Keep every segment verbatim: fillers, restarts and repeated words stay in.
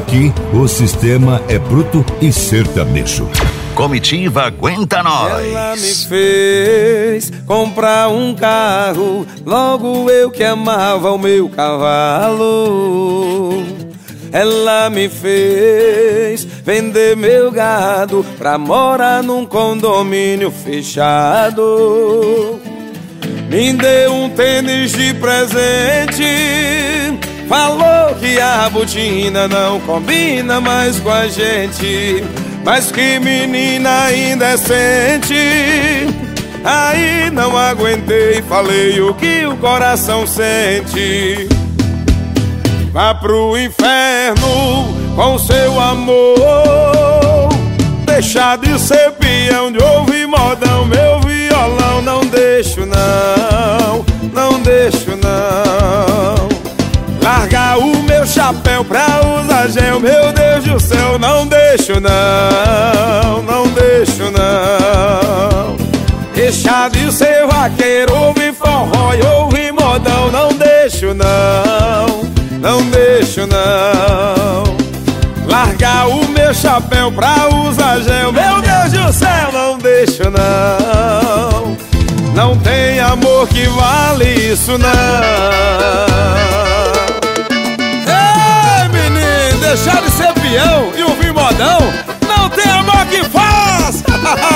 Aqui o sistema é bruto e sertanejo. Comitiva Aguenta Nós. Ela me fez comprar um carro, logo eu que amava o meu cavalo. Ela me fez vender meu gado pra morar num condomínio fechado. Me deu um tênis de presente, falou que a botina não combina mais com a gente. Mas que menina indecente. Aí não aguentei, falei o que o coração sente. Vá pro inferno com seu amor, deixar de ser peão, de ouvir modão, meu violão. Não deixo não, não deixo não. Largar o meu chapéu pra usar gel, meu Deus do céu. Não deixo não, não deixo não. Deixar de ser vaqueiro, ouvir forró e ouvir modão. Não deixo não, não deixo não. Largar o meu chapéu pra usar gel, meu Deus do céu. Não deixo não. Não tem amor que vale isso não. Deixar de ser peão e ouvir modão, não tem amor que faz.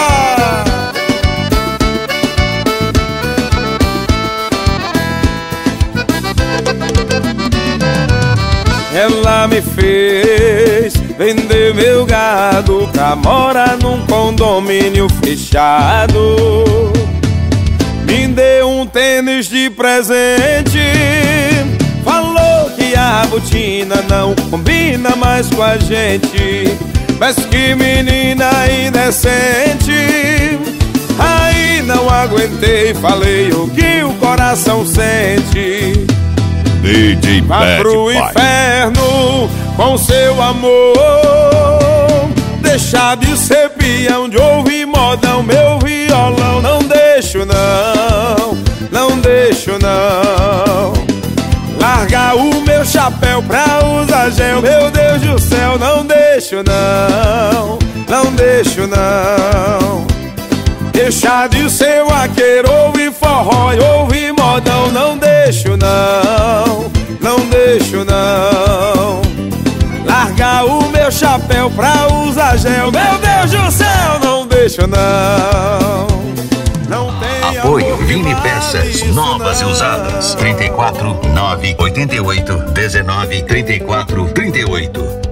Ela me fez vender meu gado pra morar num condomínio fechado. Me deu um tênis de presente, falou que a botina não combina mais com a gente. Mas que menina indecente. Aí não aguentei, falei o que o coração sente. D J Vá pro inferno com seu amor, deixar de ser peão, de ouvir modão, meu violão. Não deixo não, não deixo não. Largar o meu chapéu pra usar gel, meu Deus do céu. Não deixo não, não deixo não. Deixar de ser vaqueiro, ouvir forró e ouvir modão. Não deixo não, não deixo não. Largar o meu chapéu pra usar gel, meu Deus do céu. Não deixo não. Não tem apoio Vini Peças, novas e usadas. trinta e quatro, nove, oitenta e oito, dezenove, trinta e quatro, trinta e oito.